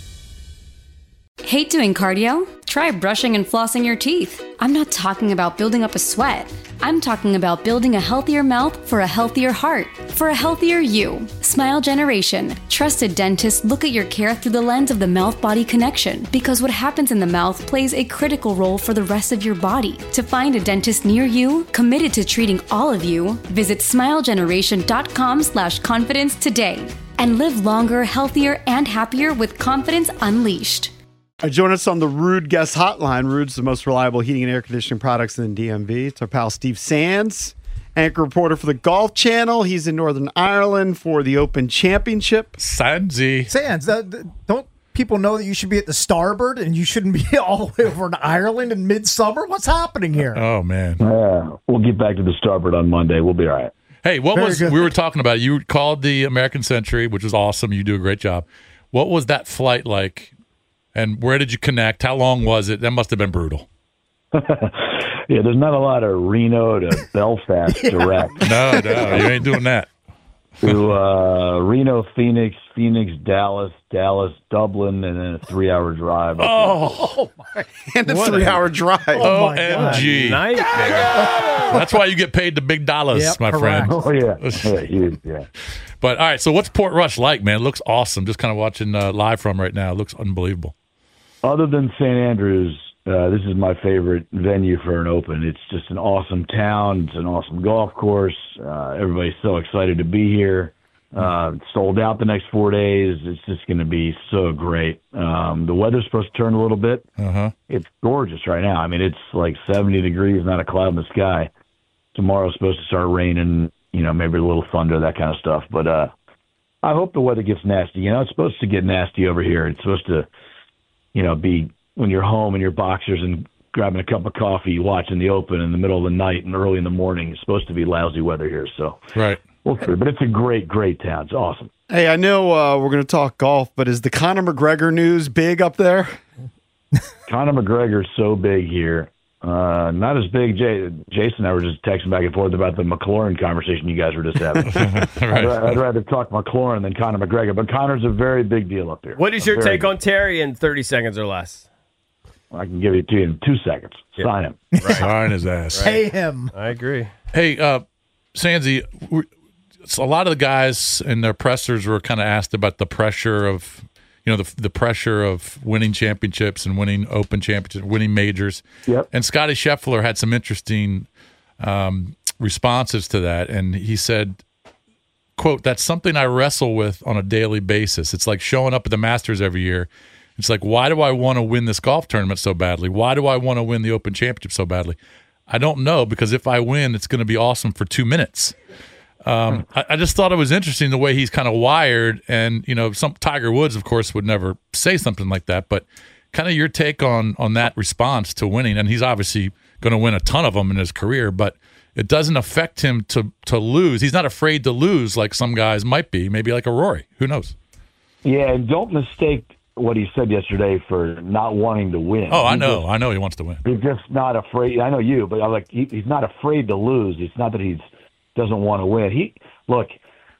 Hate doing cardio? Try brushing and flossing your teeth. I'm not talking about building up a sweat. I'm talking about building a healthier mouth for a healthier heart, for a healthier you. Smile Generation. Trusted dentists look at your care through the lens of the mouth-body connection, because what happens in the mouth plays a critical role for the rest of your body. To find a dentist near you, committed to treating all of you, visit smilegeneration.com slash confidence today. And live longer, healthier, and happier with confidence unleashed. Uh, join us on the Rude Guest Hotline. Rude's the most reliable heating and air conditioning products in the D M V. It's our pal Steve Sands, anchor reporter for the Golf Channel. He's in Northern Ireland for the Open Championship. Sandsy. Sands, uh, th- don't people know that you should be at the Starboard and you shouldn't be all the way over in Ireland in midsummer? What's happening here? Oh, man. Yeah, we'll get back to the Starboard on Monday. We'll be all right. Hey, what Very was good. we were talking about? You called the American Century, which was awesome. You do a great job. What was that flight like? And where did you connect? How long was it? That must have been brutal. Yeah, there's not a lot of Reno to Belfast direct. No, no, you ain't doing that. To uh, Reno, Phoenix, Phoenix, Dallas, Dallas, Dublin, and then a three-hour drive. Oh, And a What three-hour drive. O my M God. G. Nightmare. That's why you get paid the big dollars, Yep, my correct. friend. Oh, yeah. Yeah, huge, yeah. But, all right, so what's Port Rush like, man? It looks awesome. Just kind of watching uh, live from right now. It looks unbelievable. Other than Saint Andrews, uh, this is my favorite venue for an Open. It's just an awesome town. It's an awesome golf course. Uh, everybody's so excited to be here. Uh, it's sold out the next four days. It's just going to be so great. Um, the weather's supposed to turn a little bit. Uh-huh. It's gorgeous right now. I mean, it's like seventy degrees, not a cloud in the sky. Tomorrow's supposed to start raining, you know, maybe a little thunder, that kind of stuff. But uh, I hope the weather gets nasty. You know, it's supposed to get nasty over here. It's supposed to, you know, be when you're home in your boxers and grabbing a cup of coffee, watching the Open in the middle of the night and early in the morning. It's supposed to be lousy weather here. So Right. we'll see. But it's a great, great town. It's awesome. Hey, I know uh, we're going to talk golf, but is the Conor McGregor news big up there? Conor McGregor's so big here. Uh, not as big. Jay, Jason and I were just texting back and forth about the McLaurin conversation you guys were just having. right. I'd, I'd rather talk McLaurin than Conor McGregor, but Conor's a very big deal up here. What is A your very take on Terry in thirty seconds or less? I can give it to you in two seconds. Yep. Sign him. Right. Sign his ass. Pay him. I agree. Hey, uh, Sandsy, we're- so a lot of the guys in their pressers were kind of asked about the pressure of, you know, the the pressure of winning championships and winning Open championships, winning majors. Yep. And Scotty Scheffler had some interesting um, responses to that, and he said, "quote That's something I wrestle with on a daily basis. It's like showing up at the Masters every year. It's like, why do I want to win this golf tournament so badly? Why do I want to win the Open Championship so badly? I don't know, because if I win, it's going to be awesome for two minutes." Um, I, I just thought it was interesting the way he's kind of wired, and you know, some Tiger Woods, of course, would never say something like that. But kind of your take on on that response to winning, and he's obviously going to win a ton of them in his career, but it doesn't affect him to to lose. He's not afraid to lose like some guys might be, maybe like a Rory. Who knows? Yeah, and don't mistake what he said yesterday for not wanting to win. Oh, I He's know, just- I know he wants to win. He's just not afraid. I know you, but I'm like he, he's not afraid to lose. It's not that he's doesn't want to win. He look,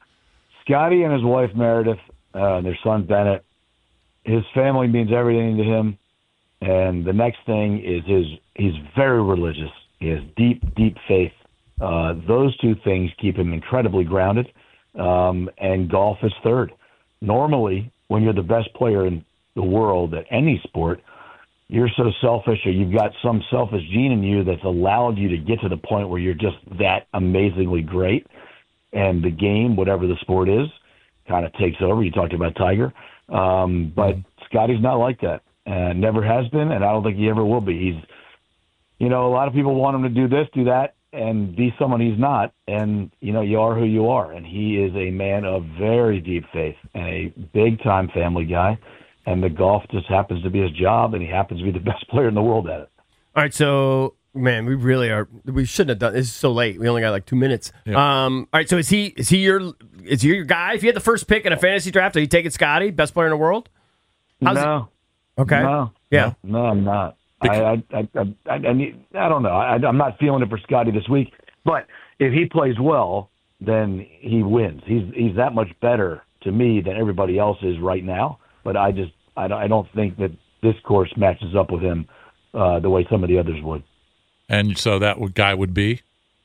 Scotty and his wife Meredith, uh, and their son Bennett. His family means everything to him. And the next thing is his. He's very religious. He has deep, deep faith. Uh, those two things keep him incredibly grounded. Um, and golf is third. Normally, when you're the best player in the world at any sport, you're so selfish, or you've got some selfish gene in you that's allowed you to get to the point where you're just that amazingly great. And the game, whatever the sport is, kind of takes over. You talked about Tiger. Um, but Scotty's not like that. Uh, never has been, and I don't think he ever will be. He's, you know, a lot of people want him to do this, do that, and be someone he's not. And, you know, you are who you are. And he is a man of very deep faith and a big-time family guy. And the golf just happens to be his job, and he happens to be the best player in the world at it. All right, so man, we really are. We shouldn't have done this. Is so late. We only got like two minutes. Yeah. Um. All right, so is he? Is he your? Is he your guy? If you had the first pick in a fantasy draft, are you taking Scotty, best player in the world? How's no. It? Okay. No. Yeah. No, I'm not. I I I I, I, I, need, I don't know. I, I'm not feeling it for Scotty this week. But if he plays well, then he wins. He's he's that much better to me than everybody else is right now. But I just I don't, I don't think that this course matches up with him uh, the way some of the others would. And so that would, guy would be?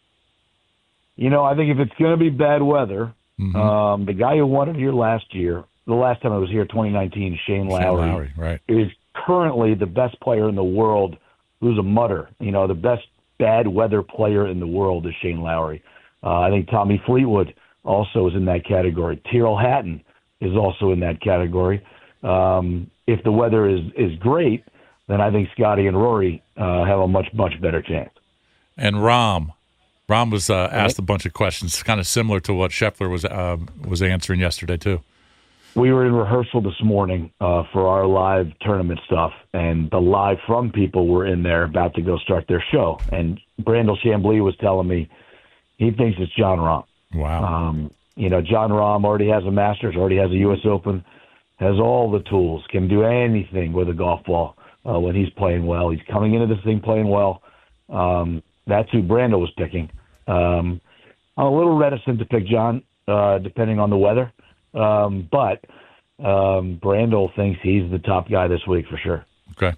You know, I think if it's going to be bad weather, mm-hmm. um, the guy who won it here last year, the last time I was here, twenty nineteen, Shane Lowry, Shane Lowry, right. is currently the best player in the world who's a mutter. You know, the best bad weather player in the world is Shane Lowry. Uh, I think Tommy Fleetwood also is in that category. Tyrrell Hatton is also in that category. Um, if the weather is, is great, then I think Scotty and Rory uh, have a much, much better chance. And Rahm. Rahm was uh, asked a bunch of questions, kind of similar to what Scheffler was uh, was answering yesterday, too. We were in rehearsal this morning uh, for our live tournament stuff, and the live from people were in there about to go start their show. And Brandel Chambly was telling me he thinks it's John Rahm. Wow. Um, you know, John Rahm already has a Masters, already has a U S Open, has all the tools, can do anything with a golf ball uh, when he's playing well. He's coming into this thing playing well. Um, that's who Brandel was picking. Um, I'm a little reticent to pick John, uh, depending on the weather. Um, but um, Brandel thinks he's the top guy this week for sure. Okay.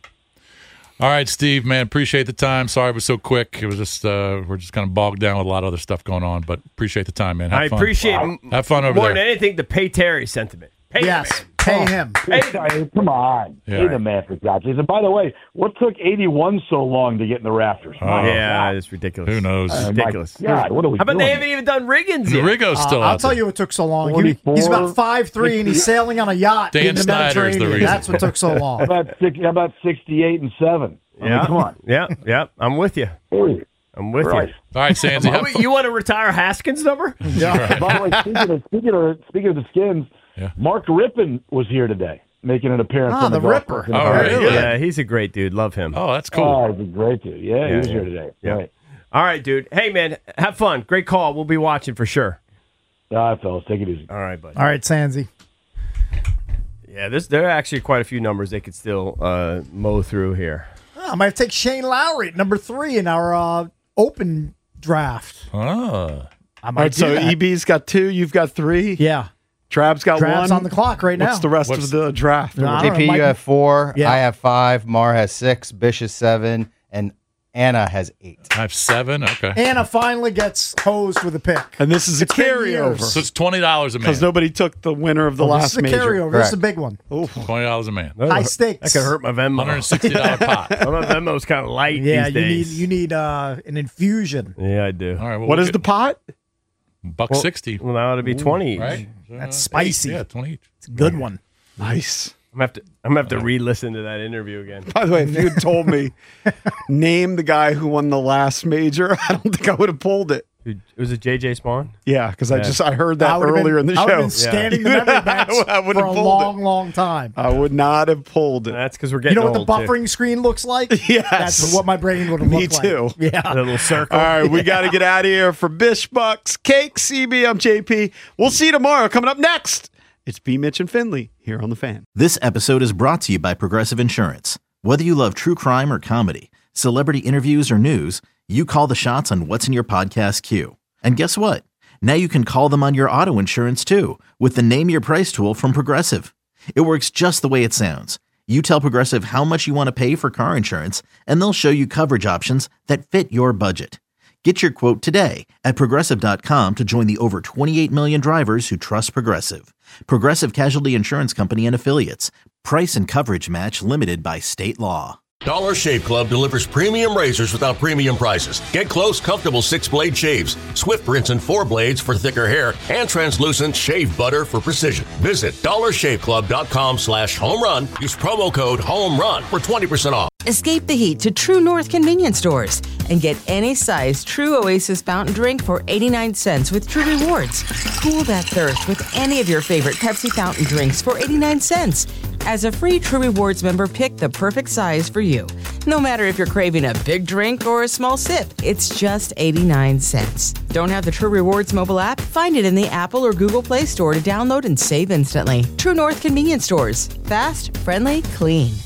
All right, Steve, man, appreciate the time. Sorry it was so quick. It was just uh, we're just kind of bogged down with a lot of other stuff going on, but appreciate the time, man. Have I fun. appreciate Wow. Have fun over more there. than anything the pay Terry sentiment. Pay Yes, him. pay him. Pay Hey, come on. Yeah. Pay the man for God's sakes. And by the way, what took eighty-one so long to get in the rafters? Oh. My Yeah, God. it's ridiculous. Who knows? Uh, my ridiculous. God, what are we How about doing? they haven't even done Riggins The yet? Rigo's still Uh, out I'll tell there. you what took so long. He, forty-four, he's about five three and he's sailing on a yacht Dan in the Snyder's the Mediterranean. reason. That's what took so How long. about, six, how about sixty-eight and seven? I mean, Yeah. come on. Yeah, yeah. I'm with you. Hey, I'm with Christ. you. All right, Sandsy. Oh, have wait, fun. you want to retire Haskins' number? Yeah. By the way, speaking of, speaking of, speaking of the Skins, Yeah. Mark Rippon was here today, making an appearance Ah, on the, the golf Ripper. course in Oh, America. really? Yeah, he's a great dude. Love him. Oh, that's cool. Oh, he's a great dude. Yeah, Yeah, he was yeah. here today. Yeah. Right. All right, dude. Hey, man, have fun. Great call. We'll be watching for sure. All right, fellas, take it easy. All right, buddy. All right, Sandsy. Yeah, this there are actually quite a few numbers they could still uh, mow through here. Oh, I might take Shane Lowry at number three in our uh, open draft. Oh. I All might right, do so that. E B's got two, you've got three. Yeah. Trab's got Trab's one. on the clock right now. What's the rest What's- of the draft? No, I J don't P, know, you Mike- have four. Yeah. I have five. Mar has six. Bish is seven. And Anna has eight. I have seven. Okay. Anna finally gets hosed with a pick. And this is a It's been carryover. years. So it's twenty dollars a man. Because nobody took the winner of the Oh, last this is a major. carryover. This is a big one. Twenty dollars a man. High stakes. That could hurt my Venmo. One hundred and sixty dollar pot. My Venmo's kind of light Yeah, these you need days. you need uh, an infusion. Yeah, I do. All right. Well, What we'll is the get pot? buck Well, sixty. Well, now it'll be twenty each. Right. That's Uh, spicy. eight. Yeah, twenty each. It's a good one. Nice. I'm gonna have to. I'm gonna have to re-listen to that interview again. By the way, if you had told me, name the guy who won the last major, I don't think I would have pulled it. Who- Was it J J Spawn? Yeah, because I Yeah. just I heard that I would've earlier been- in the I would've show. been scanning the memory banks I would for have a pulled long, it. long time. I would not have pulled it. That's because we're You getting know what the old, too. buffering screen looks like? Yes. That's what my brain would have Me looked too. like. Yeah. A little circle. All right, we got to get out of here for Bish Bucks, Cake, C B. I'm J P. We'll see you tomorrow. Coming up next, it's B. Mitch and Finley here on The Fan. This episode is brought to you by Progressive Insurance. Whether you love true crime or comedy, celebrity interviews or news, you call the shots on what's in your podcast queue. And guess what? Now you can call them on your auto insurance too with the Name Your Price tool from Progressive. It works just the way it sounds. You tell Progressive how much you want to pay for car insurance, and they'll show you coverage options that fit your budget. Get your quote today at Progressive dot com to join the over twenty-eight million drivers who trust Progressive. Progressive Casualty Insurance Company and Affiliates. Price and coverage match limited by state law. Dollar Shave Club delivers premium razors without premium prices. Get close, comfortable six-blade shaves, swift rinse and four blades for thicker hair, and translucent shave butter for precision. Visit dollar shave club dot com slash home run. Use promo code HOMERUN for twenty percent off. Escape the heat to True North convenience stores and get any size True Oasis fountain drink for eighty-nine cents with True Rewards. Cool that thirst with any of your favorite Pepsi fountain drinks for eighty-nine cents. As a free True Rewards member, pick the perfect size for you. No matter if you're craving a big drink or a small sip, it's just eighty-nine cents. Don't have the True Rewards mobile app? Find it in the Apple or Google Play Store to download and save instantly. True North convenience stores. Fast, friendly, clean.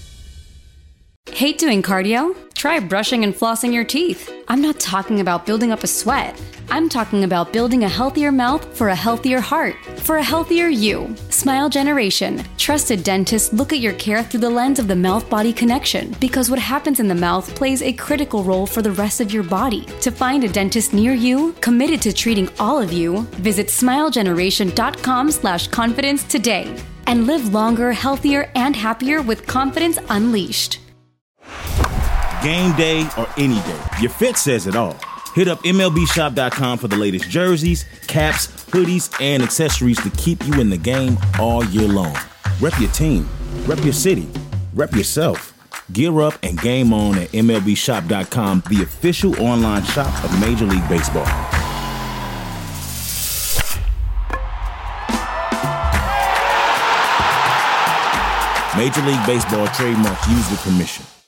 Hate doing cardio? Try brushing and flossing your teeth. I'm not talking about building up a sweat. I'm talking about building a healthier mouth for a healthier heart, for a healthier you. Smile Generation. Trusted dentists look at your care through the lens of the mouth-body connection because what happens in the mouth plays a critical role for the rest of your body. To find a dentist near you, committed to treating all of you, visit smile generation dot com slash confidence today and live longer, healthier, and happier with confidence unleashed. Game day or any day, your fit says it all. Hit up M L B shop dot com for the latest jerseys, caps, hoodies, and accessories to keep you in the game all year long. Rep your team, rep your city, rep yourself. Gear up and game on at M L B shop dot com, the official online shop of Major League Baseball. Major League Baseball trademarks used with permission.